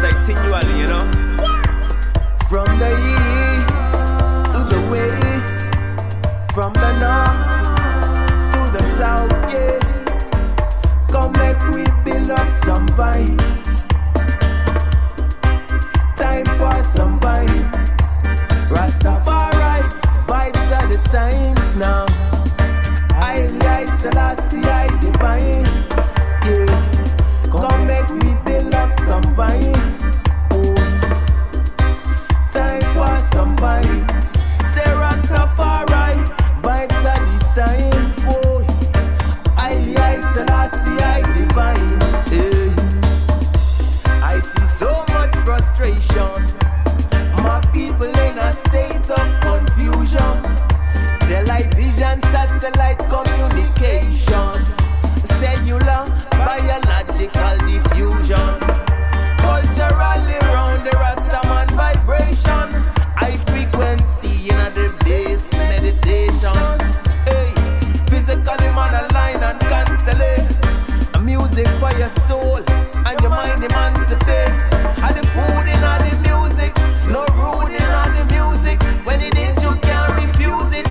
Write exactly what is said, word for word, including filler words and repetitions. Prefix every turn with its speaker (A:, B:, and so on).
A: continually, you know.
B: From the east to the west, from the north to the south, yeah. Come make we build up some vibes. Time for some vibes. Rastafari, vibes are the times now. I, I, Selassie, I divine. Yeah. Come make me build up some vibes. Oh. Time for some vibes. Say Rastafari, vibes are these times. Oh. I, I, Selassie, I divine. Yeah. I see so much frustration. My people in a state of confusion. Television, satellite communication, cellular, biological diffusion, culturally round the Rastaman vibration, high frequency in the base meditation. Hey, physically man align and constellate, music for your soul,